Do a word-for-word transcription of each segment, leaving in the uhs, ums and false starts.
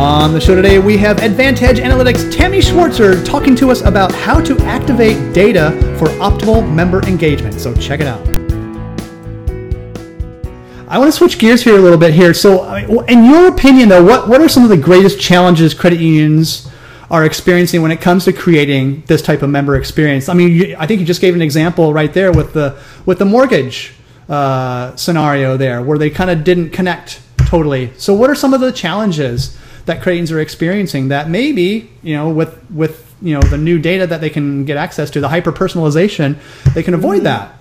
On the show today, we have Advantage Analytics' Tammy Schwartzer talking to us about how to activate data for optimal member engagement. So check it out. I want to switch gears here a little bit here. So in your opinion, though, what, what are some of the greatest challenges credit unions are experiencing when it comes to creating this type of member experience? I mean, you, I think you just gave an example right there with the with the mortgage uh, scenario there, where they kind of didn't connect totally. So what are some of the challenges that credit unions are experiencing that maybe, you know, with with you know the new data that they can get access to, the hyper personalization, they can avoid that?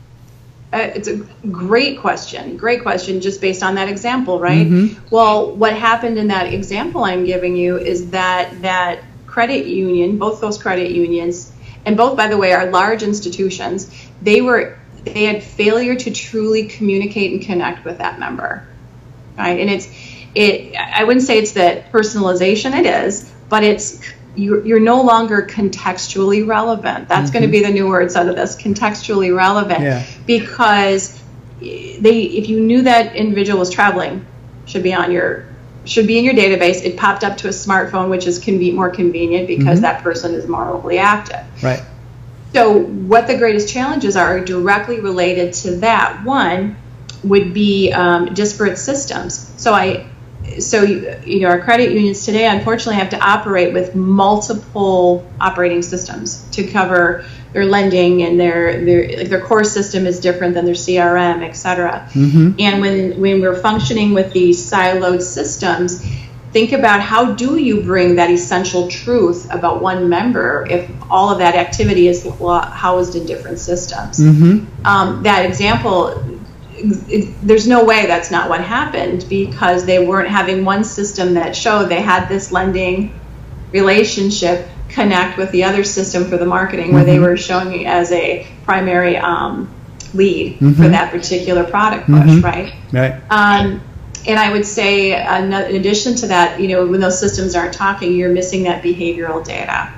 Uh, it's a great question. Great question, just based on that example, right? Mm-hmm. Well, what happened in that example I'm giving you is that that credit union, both those credit unions, and both, by the way, are large institutions, they were they had failure to truly communicate and connect with that member, right? And it's it. I wouldn't say it's that personalization. It is, but it's you're, you're no longer contextually relevant. That's mm-hmm. going to be the new words out of this: contextually relevant. Yeah. Because they, if you knew that individual was traveling, should be on your should be in your database. It popped up to a smartphone, which is conve- more convenient because mm-hmm. that person is morally active. Right. So what the greatest challenges are, are directly related to that. One would be um, disparate systems. So I, so you, you know, our credit unions today, unfortunately, have to operate with multiple operating systems to cover their lending, and their their like their core system is different than their C R M, et cetera. Mm-hmm. And when when we're functioning with these siloed systems, think about how do you bring that essential truth about one member if all of that activity is housed in different systems. Mm-hmm. Um, that example, it, there's no way that's not what happened, because they weren't having one system that showed they had this lending relationship connect with the other system for the marketing, mm-hmm. where they were showing it as a primary um, lead mm-hmm. for that particular product push, mm-hmm. right? Right. Um, and I would say, uh, in addition to that, you know, when those systems aren't talking, you're missing that behavioral data.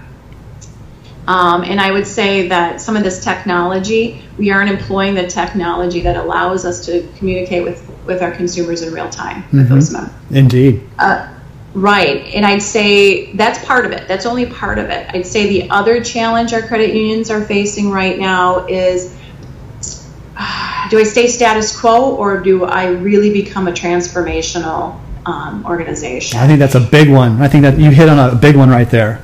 Um, and I would say that some of this technology, we aren't employing the technology that allows us to communicate with, with our consumers in real time, mm-hmm. with those members. Indeed. Uh, Right, and I'd say that's part of it. That's only part of it. I'd say the other challenge our credit unions are facing right now is, uh, do I stay status quo, or do I really become a transformational um, organization? I think that's a big one. I think that you hit on a big one right there.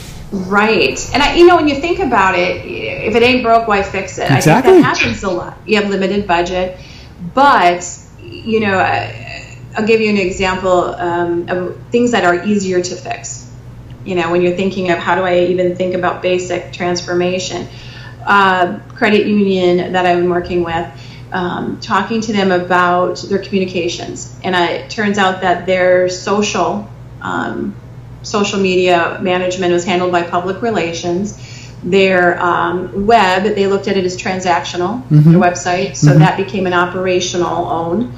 Right, and I, you know, when you think about it, if it ain't broke, why fix it? Exactly. I think that happens a lot. You have limited budget, but, you know, uh, I'll give you an example um, of things that are easier to fix. You know, when you're thinking of how do I even think about basic transformation. Uh, credit union that I've been working with, um, talking to them about their communications. And I, it turns out that their social, um, social media management was handled by public relations. Their um, web, they looked at it as transactional, mm-hmm. their website, so mm-hmm. that became an operational own.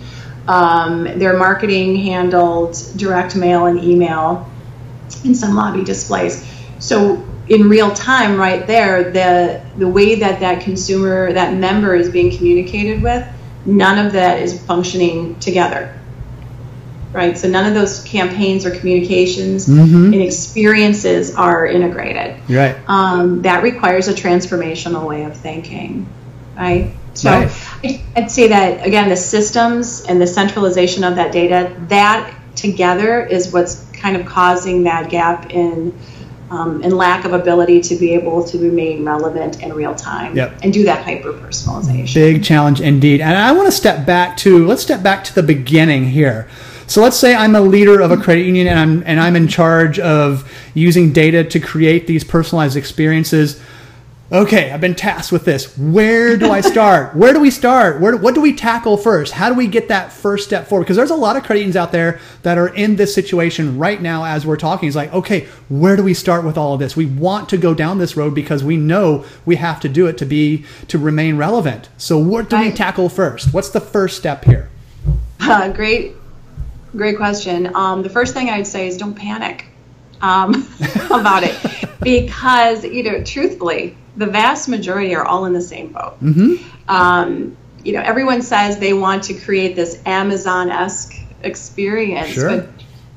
Um, their marketing handled direct mail and email and some lobby displays. So in real time right there, the the way that that consumer, that member is being communicated with, none of that is functioning together, right? So none of those campaigns or communications mm-hmm. and experiences are integrated. Right. Um, that requires a transformational way of thinking, right? So right. I'd say that, again, the systems and the centralization of that data, that together is what's kind of causing that gap in um, in lack of ability to be able to remain relevant in real time yep. and do that hyper-personalization. Big challenge indeed. And I want to step back to, let's step back to the beginning here. So let's say I'm a leader of a credit union and I'm, and I'm in charge of using data to create these personalized experiences. Okay, I've been tasked with this. Where do I start? Where do we start? Where, what do we tackle first? How do we get that first step forward? Because there's a lot of credit unions out there that are in this situation right now as we're talking. It's like, okay, where do we start with all of this? We want to go down this road because we know we have to do it to be to remain relevant. So what do we tackle first? What's the first step here? Uh, great, great question. Um, the first thing I'd say is don't panic um, about it, because, you know, truthfully, the vast majority are all in the same boat. Mm-hmm. Um, you know, everyone says they want to create this Amazon-esque experience, sure. but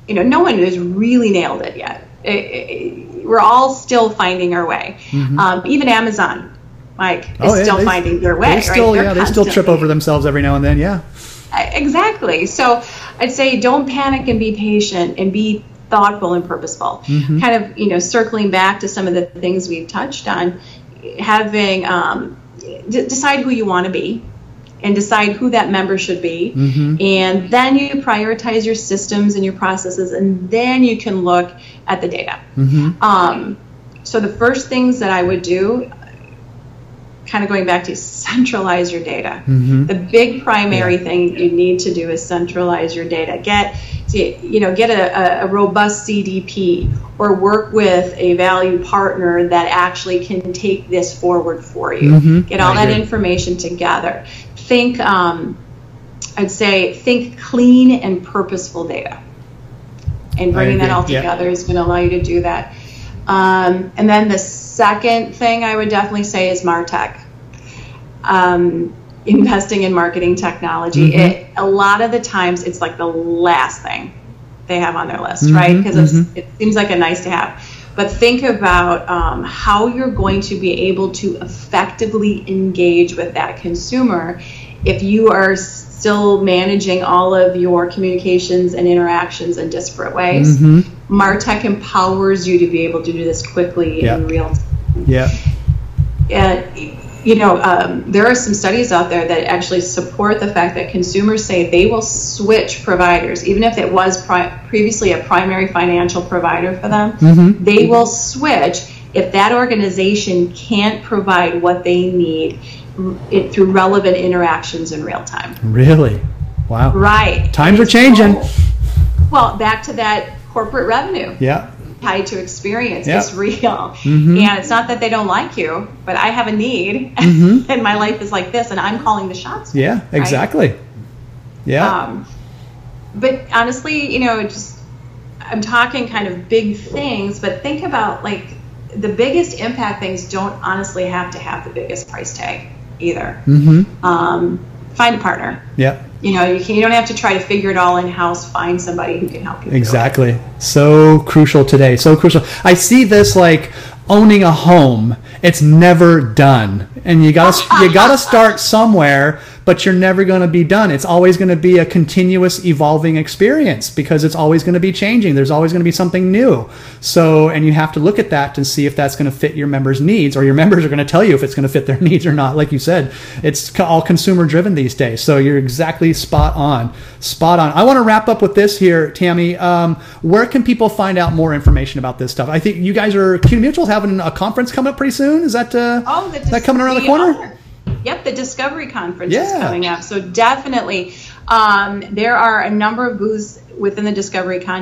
you know, no one has really nailed it yet. It, it, we're all still finding our way. Mm-hmm. Um, even Amazon, Mike, is oh, yeah, still they, finding their way. They still, right? yeah, they still trip over themselves every now and then. Yeah. Exactly. So I'd say don't panic and be patient and be thoughtful and purposeful. Mm-hmm. Kind of, you know, circling back to some of the things we've touched on, having um, d- decide who you want to be and decide who that member should be. Mm-hmm. And then you prioritize your systems and your processes, and then you can look at the data. Mm-hmm. Um, so the first things that I would do, kind of going back to centralize your data. Mm-hmm. The big primary yeah. thing you need to do is centralize your data. Get, you know, get a, a robust C D P or work with a value partner that actually can take this forward for you. Mm-hmm. Get all that information together. Think, um, I'd say, think clean and purposeful data. And bringing that all together yeah. is going to allow you to do that. Um, and then the second thing I would definitely say is MarTech. Um, investing in marketing technology. Mm-hmm. It, a lot of the times it's like the last thing they have on their list, mm-hmm. right? Because mm-hmm. it seems like a nice to have. But think about um, how you're going to be able to effectively engage with that consumer if you are still managing all of your communications and interactions in disparate ways. Mm-hmm. MarTech empowers you to be able to do this quickly yep. in real time. Yeah. And, you know, um, there are some studies out there that actually support the fact that consumers say they will switch providers, even if it was pri- previously a primary financial provider for them. Mm-hmm. They will switch if that organization can't provide what they need it, through relevant interactions in real time. Really? Wow. Right. Times are changing. Cool. Well, back to that corporate revenue. Yeah. Tied to experience. Yep. It's real. Mm-hmm. And it's not that they don't like you, but I have a need mm-hmm. and my life is like this and I'm calling the shots. Yeah, exactly. Right? Yeah. Um, but honestly, you know, just I'm talking kind of big things, but think about like the biggest impact things don't honestly have to have the biggest price tag either. Mm-hmm. Um, find a partner. Yeah. You know, you, can, you don't have to try to figure it all in-house. Find somebody who can help you. Exactly. So crucial today. So crucial. I see this like owning a home. It's never done. And you got to you got to start somewhere, but you're never going to be done. It's always going to be a continuous evolving experience because it's always going to be changing. There's always going to be something new. So, and you have to look at that to see if that's going to fit your members' needs, or your members are going to tell you if it's going to fit their needs or not. Like you said, it's all consumer driven these days. So you're exactly spot on. Spot on. I want to wrap up with this here, Tammy. Um, where can people find out more information about this stuff? I think you guys are, Q Mutual's having a conference coming up pretty soon. Is that, uh, oh, is that coming around the corner? Are. Yep, the Discovery Conference yeah. is coming up. So definitely, um, there are a number of booths within the Discovery Con-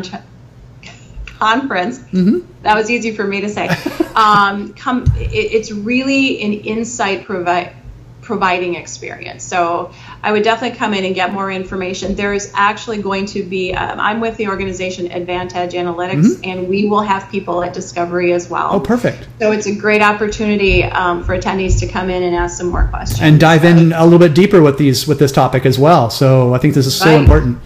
Conference. Mm-hmm. That was easy for me to say. um, come, it, it's really an insight provi- providing experience. So I would definitely come in and get more information. There is actually going to be, um, I'm with the organization Advantage Analytics, mm-hmm. and we will have people at Discovery as well. Oh, perfect. So it's a great opportunity um, for attendees to come in and ask some more questions. And dive in a little bit deeper with these with this topic as well. So I think this is so right. important.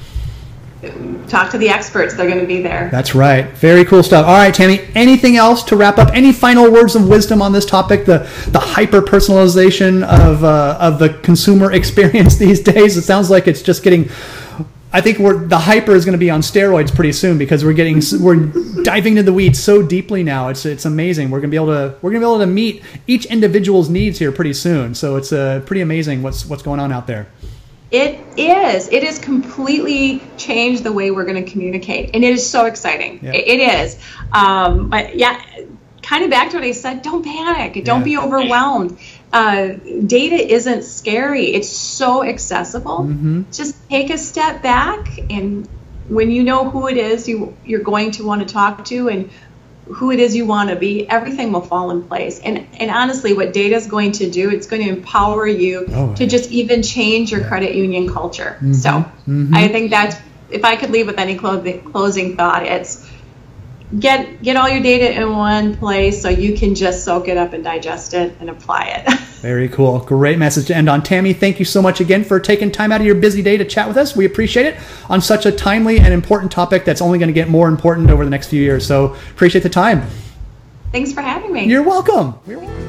Talk to the experts. They're going to be there. That's right. Very cool stuff. All right, Tammy, anything else to wrap up? Any final words of wisdom on this topic, the the hyper-personalization of uh, of the consumer experience these days? It sounds like it's just getting... I think we're the hyper is going to be on steroids pretty soon because we're getting we're diving into the weeds so deeply now. It's it's amazing. We're going to be able to we're going to be able to meet each individual's needs here pretty soon. So it's uh, pretty amazing what's what's going on out there. It is. It has completely changed the way we're going to communicate, and it is so exciting. Yep. It, it is. Um, but yeah, kind of back to what I said. Don't panic. Don't yeah. be overwhelmed. Uh, data isn't scary. It's so accessible. Mm-hmm. Just take a step back, and when you know who it is you you're going to want to talk to, and who it is you want to be, everything will fall in place. And and honestly, what data is going to do, it's going to empower you oh, to yeah. just even change your yeah. credit union culture. Mm-hmm. So mm-hmm. I think that's, if I could leave with any clo- closing thought, it's get get all your data in one place so you can just soak it up and digest it and apply it. Very cool. Great message to end on. Tammy, thank you so much again for taking time out of your busy day to chat with us. We appreciate it on such a timely and important topic that's only going to get more important over the next few years. So appreciate the time. Thanks for having me. You're welcome. You're welcome.